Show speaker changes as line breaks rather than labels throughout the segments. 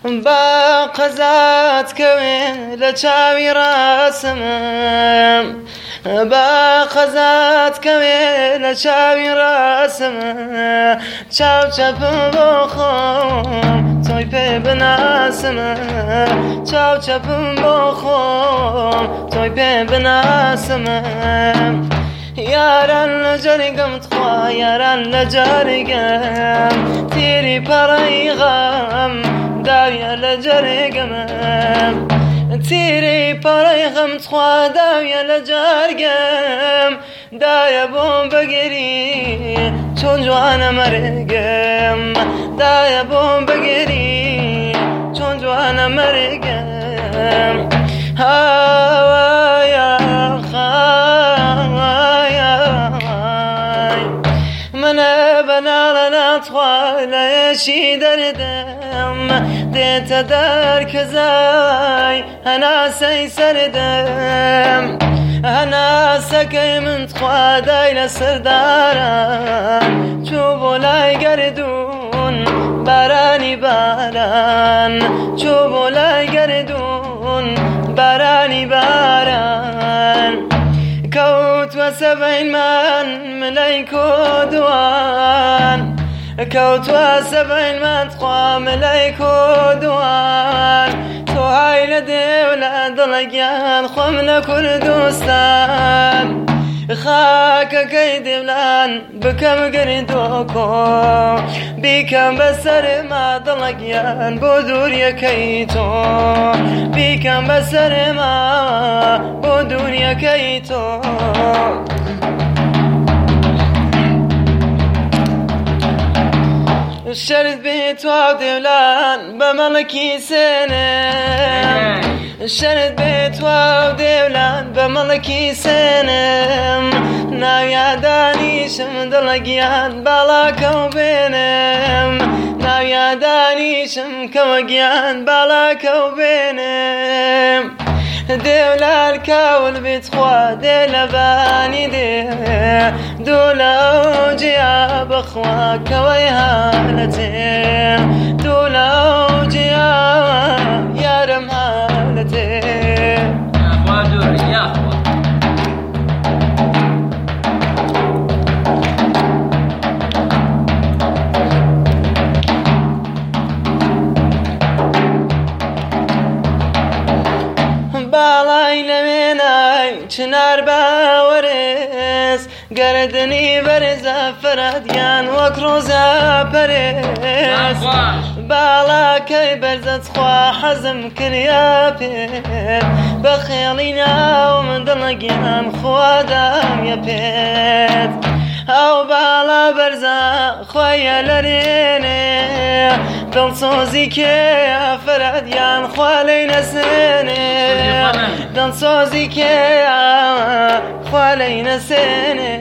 با قەزات کەوێ لە چاوی ڕاسم با قەزات کەوێ لە چاوی ڕاسم چاو چەپم بۆ خۆم تۆی پێ بناسم چاو چەپم بۆ خۆم تۆی پێ بناسم یاران لە جەرگەم تخوا یاران لە جەرگەم تیری پەڕەی غەم داویە لە جەرگەم تیری پەڕەی غەم تخوا داویە لە جەرگەم دایە بۆم بەگیری چۆن جوانە مەرگەم دایە بۆم بەگیری چۆن جوانە مەرگەم هاوایە منە بەناڵە ناتخوا لە یەشی دەردەم دێتە دەر کەزای هەناسەی سەردەم هەناسەکەی من تخوا دای لە سەرداران چوو بۆ لای گەردوون بارانی باران چوو بۆ لای گەردوون بارانی باران کەوتوە سەبەینمان ملەی کۆدوان کەوتوە سەبەینمان تخوا ملەی کۆدوان تۆ های لە دێو لە دڵەگیان خۆم لە کوردستان خاکەکەی دێولان بکەم گردۆکۆ بیکەم بەسەرما دڵەگیان بۆ دووریەکەی تۆ بیکەم بەسەرما بۆ دووریەکەی تۆ شرت بێت تواو دێولان بە مەڵکی سێنم شرت بێت تواو دێولان بە مەڵکی سێنم ناویادانیشم دڵەگیان باڵاکە و بێنم ناویادانیشم کەوەگیان باڵاکە و بێنم دێولار کاول بێت خوا دێ لە بانی دێ دوو لە ئەوجیا بەخوا کەوەی هانەتێ دوو لە ئەوجیا یارم هانەتێ باڵای لە وێنای چنار باوەرێز گەردنی بەرزە فەرەدیان وەک ڕۆزە پەرێز باڵاکەی بەرزەت خوا حەزم کردیا پێت بە خێڵی ناو من دڵەگیان خوا دامیە پێت ئەو باڵا بەرزە خوایە لەرێنێ دڵسۆزی کێیە فەرەدیان خوا لەی نەسێنێ دڵسۆزی کێیە خوا لەی نەسێنێ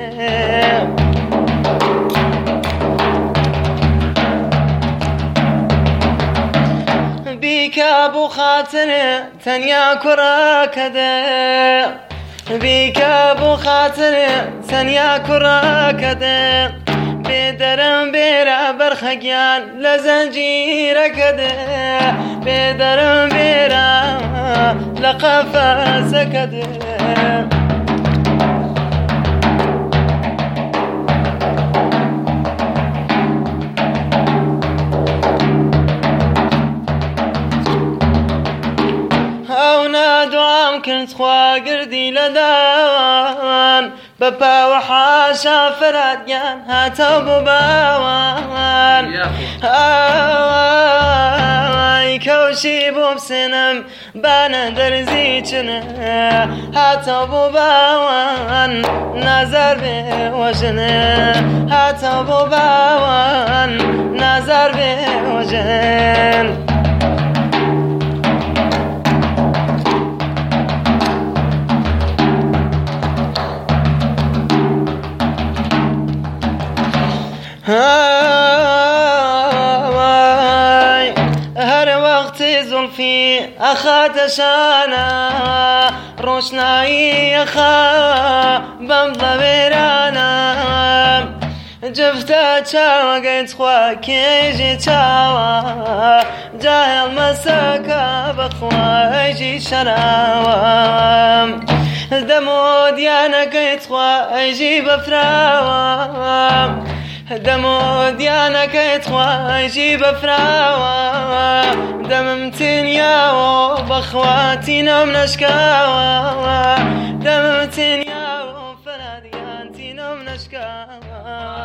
بیکە بۆ خاترێ تەنیا کوڕەکە دێ بیکە بۆ خاترێ تەنیا کوڕەکە دێ بێدەرم بێرە بەرخەگیان لە زەنجیرەکە دێ بێدەرم بێرە لە قەفەسەکە دێ ئەو نادوام کرد خوا گردی لە داوان بە پاوە حاشا فەرەدیان هاتە بۆ باوان ئەوای کەوشی بۆ بسێنم بانە دەرزی چنە هاتە بۆ باوان نازار بێ وەژنە هاتە بۆ باوان نازار بێ وەژن هەر وەختی زولفی ئەخاتە شانە ڕۆشنایی ئەخا بەم بڵەوێرانە جفتا چاوە گەیت خوا کێژی چاوە جاهێڵ مەسەکە بەخوایژی شەراوە دەمۆ دیانەکەیت خوا ئەیژی بەفراوە دەمۆ دیانەکەیت خوا ئەیژی بەفراوە دەمم تینیاوە بەخواتینەم نەشکاوە دەمم تینیاوە فەرادیان تینەم نەشکاوە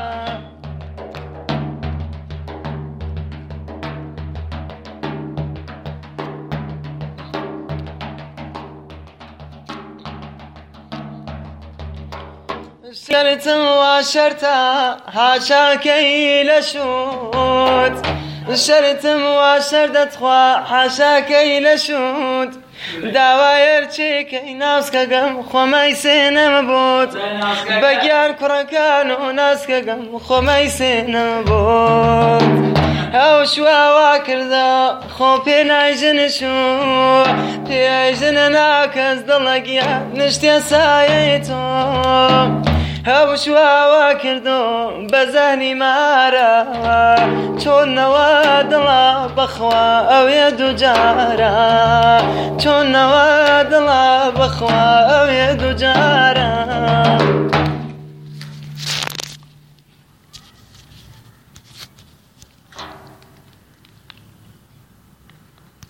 شرتم وشرتا حاشاكي لشوت شرتم وشردت خوا حاشاكي لشوت داواير چيكي ناسكا قم خميسين مبوت بقيار كركانو ناسكا قم خميسين مبوت او شوا كردا خو بينايجن شو بينايجن ناكز دلقيا نشتي سايتو او شوا كردو بزاني مارا چون نوادلا بخوا او يدو جارا چون نوادلا بخوا او يدو جارا